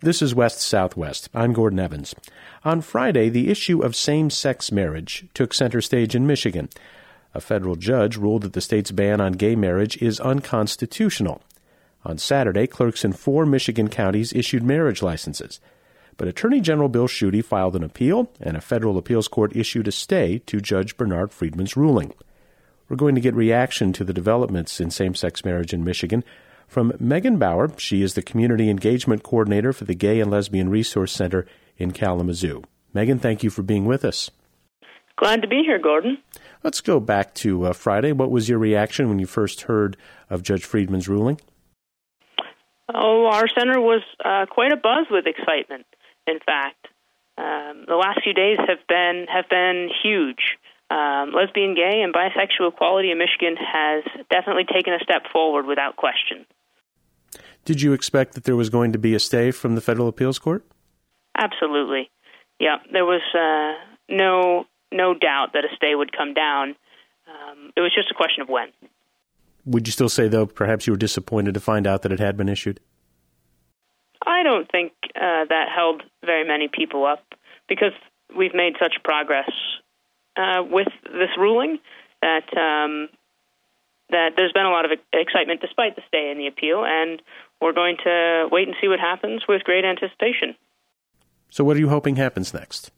This is West Southwest. I'm Gordon Evans. On Friday, the issue of same-sex marriage took center stage in Michigan. A federal judge ruled that the state's ban on gay marriage is unconstitutional. On Saturday, clerks in 4 Michigan counties issued marriage licenses. But Attorney General Bill Schuette filed an appeal, and a federal appeals court issued a stay to Judge Bernard Friedman's ruling. We're going to get reaction to the developments in same-sex marriage in Michigan from Megan Bauer. She is the Community Engagement Coordinator for the Gay and Lesbian Resource Center in Kalamazoo. Megan, thank you for being with us. Glad to be here, Gordon. Let's go back to Friday. What was your reaction when you first heard of Judge Friedman's ruling? Oh, our center was quite abuzz with excitement. In fact, the last few days have been huge. Lesbian, gay, and bisexual equality in Michigan has definitely taken a step forward without question. Did you expect that there was going to be a stay from the federal appeals court? Absolutely. Yeah, there was no doubt that a stay would come down. It was just a question of when. Would you still say, though, perhaps you were disappointed to find out that it had been issued? I don't think that held very many people up because we've made such progress with this ruling that there's been a lot of excitement despite the stay in the appeal, and we're going to wait and see what happens with great anticipation. So what are you hoping happens next?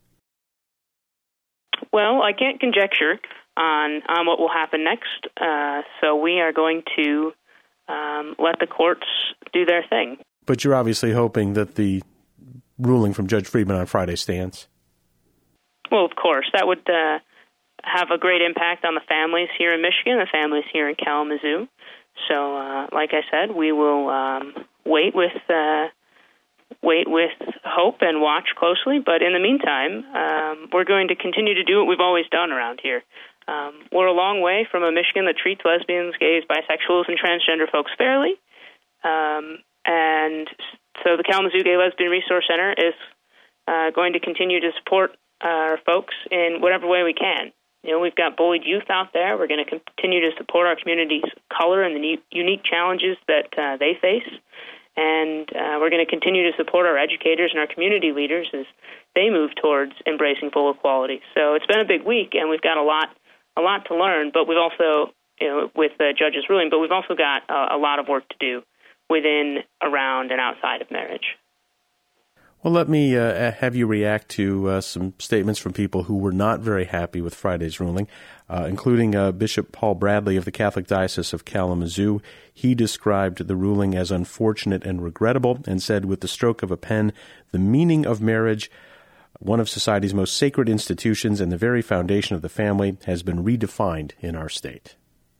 Well, I can't conjecture on what will happen next, so we are going to let the courts do their thing. But you're obviously hoping that the ruling from Judge Friedman on Friday stands. Well, of course. That would have a great impact on the families here in Michigan, the families here in Kalamazoo. So, like I said, we will wait with hope and watch closely. But in the meantime, we're going to continue to do what we've always done around here. We're a long way from a Michigan that treats lesbians, gays, bisexuals, and transgender folks fairly. And so the Kalamazoo Gay Lesbian Resource Center is going to continue to support our folks in whatever way we can. You know, we've got bullied youth out there. We're going to continue to support our community's color and the unique challenges that they face. And we're going to continue to support our educators and our community leaders as they move towards embracing full equality. So it's been a big week, and we've got a lot to learn. But we've also, with the judge's ruling, but we've also got a lot of work to do within, around, and outside of marriage. Well, let me have you react to some statements from people who were not very happy with Friday's ruling, including Bishop Paul Bradley of the Catholic Diocese of Kalamazoo. He described the ruling as unfortunate and regrettable and said, with the stroke of a pen, the meaning of marriage, one of society's most sacred institutions and the very foundation of the family, has been redefined in our state.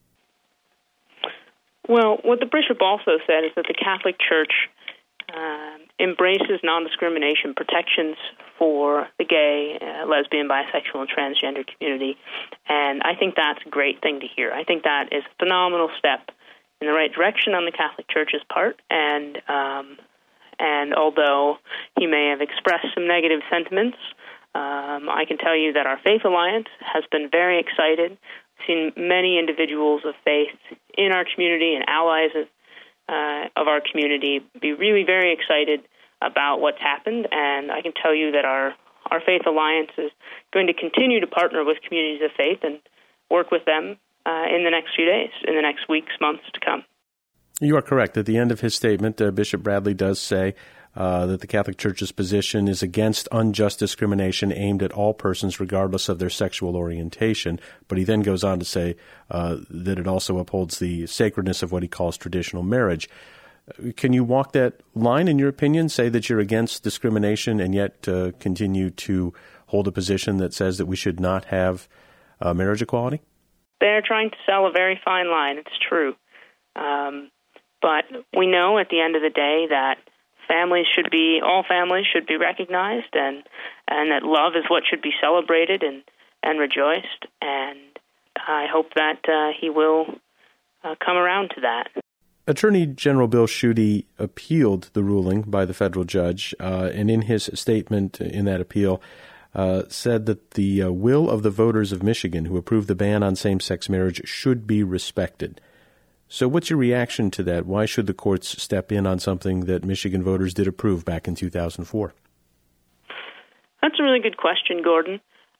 Well, what the bishop also said is that the Catholic Church embraces non-discrimination protections for the gay, lesbian, bisexual, and transgender community, and I think that's a great thing to hear. I think that is a phenomenal step in the right direction on the Catholic Church's part, and although he may have expressed some negative sentiments, I can tell you that our Faith Alliance has been very excited. We've seen many individuals of faith in our community and allies of our community be really very excited about what's happened, and I can tell you that our Faith Alliance is going to continue to partner with communities of faith and work with them in the next few days, in the next weeks, months to come. You are correct. At the end of his statement, Bishop Bradley does say that the Catholic Church's position is against unjust discrimination aimed at all persons regardless of their sexual orientation. But he then goes on to say that it also upholds the sacredness of what he calls traditional marriage. Can you walk that line, in your opinion, say that you're against discrimination and yet continue to hold a position that says that we should not have marriage equality? They're trying to sell a very fine line. It's true. But we know at the end of the day that all families should be recognized, and that love is what should be celebrated and rejoiced. And I hope that he will come around to that. Attorney General Bill Schuette appealed the ruling by the federal judge, and in his statement in that appeal said that the will of the voters of Michigan who approved the ban on same-sex marriage should be respected. So what's your reaction to that? Why should the courts step in on something that Michigan voters did approve back in 2004? That's a really good question, Gordon.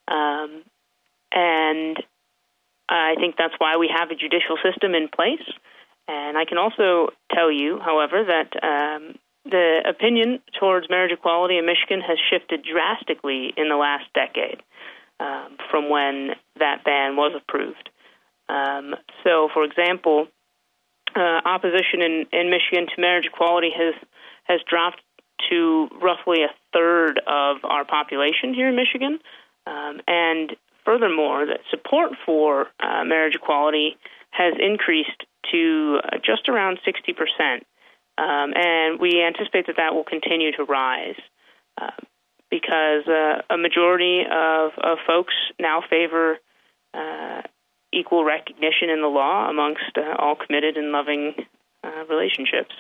And I think that's why we have a judicial system in place. And I can also tell you, however, that the opinion towards marriage equality in Michigan has shifted drastically in the last decade from when that ban was approved. So, for example, opposition in Michigan to marriage equality has dropped to roughly a third of our population here in Michigan. And furthermore, the support for marriage equality has increased to just around 60%. And we anticipate that will continue to rise because a majority of folks now favor equal recognition in the law amongst all committed and loving relationships.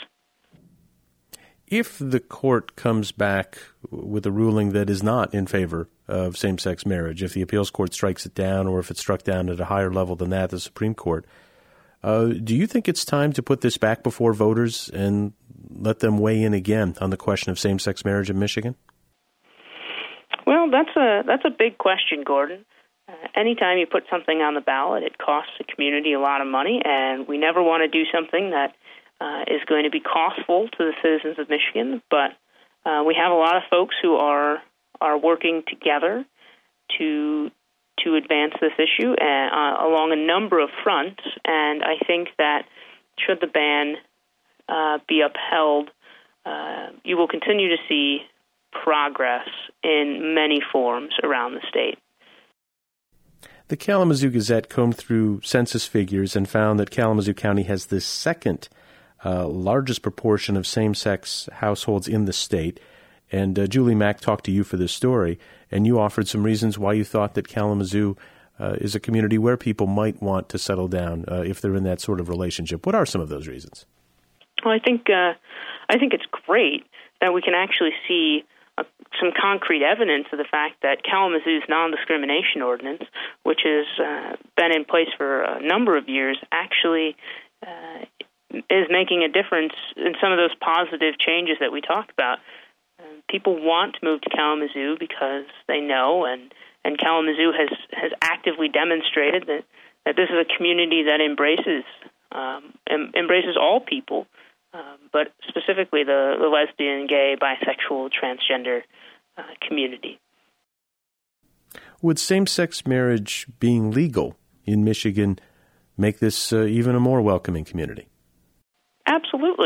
If the court comes back with a ruling that is not in favor of same-sex marriage, if the appeals court strikes it down or if it's struck down at a higher level than that, the Supreme Court, do you think it's time to put this back before voters and let them weigh in again on the question of same-sex marriage in Michigan? Well, that's a big question, Gordon. Anytime you put something on the ballot, it costs the community a lot of money, and we never want to do something that is going to be costful to the citizens of Michigan. But we have a lot of folks who are working together to advance this issue along a number of fronts, and I think that should the ban be upheld, you will continue to see progress in many forms around the state. The Kalamazoo Gazette combed through census figures and found that Kalamazoo County has the second largest proportion of same-sex households in the state. And Julie Mack talked to you for this story, and you offered some reasons why you thought that Kalamazoo is a community where people might want to settle down if they're in that sort of relationship. What are some of those reasons? Well, I think it's great that we can actually see some concrete evidence of the fact that Kalamazoo's non-discrimination ordinance, which has been in place for a number of years, actually is making a difference in some of those positive changes that we talked about. People want to move to Kalamazoo because they know, and Kalamazoo has actively demonstrated that this is a community that embraces all people, but specifically the lesbian, gay, bisexual, transgender community. Would same-sex marriage being legal in Michigan make this even a more welcoming community? Absolutely.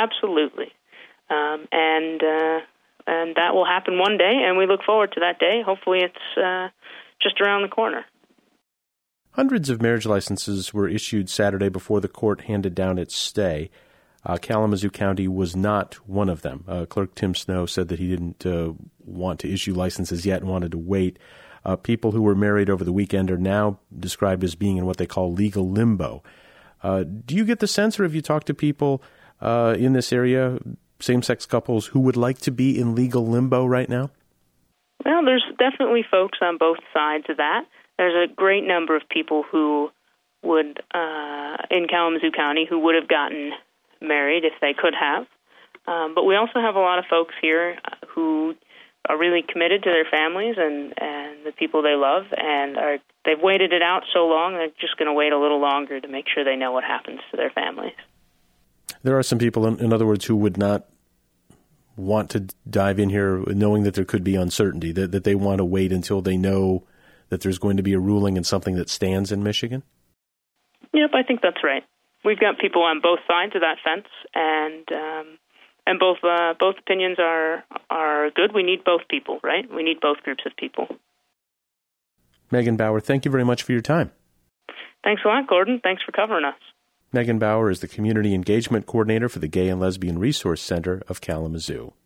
And that will happen one day, and we look forward to that day. Hopefully it's just around the corner. Hundreds of marriage licenses were issued Saturday before the court handed down its stay. Kalamazoo County was not one of them. Clerk Tim Snow said that he didn't want to issue licenses yet and wanted to wait. People who were married over the weekend are now described as being in what they call legal limbo. Do you get the sense, or have you talked to people in this area, same-sex couples, who would like to be in legal limbo right now? Well, there's definitely folks on both sides of that. There's a great number of people who would, in Kalamazoo County, who would have gotten married if they could have. But we also have a lot of folks here who are really committed to their families and the people they love, and they've waited it out so long, they're just going to wait a little longer to make sure they know what happens to their families. There are some people, in other words, who would not want to dive in here knowing that there could be uncertainty, that they want to wait until they know that there's going to be a ruling and something that stands in Michigan? Yep, I think that's right. We've got people on both sides of that fence, and both opinions are good. We need both people, right? We need both groups of people. Megan Bauer, thank you very much for your time. Thanks a lot, Gordon. Thanks for covering us. Megan Bauer is the Community Engagement Coordinator for the Gay and Lesbian Resource Center of Kalamazoo.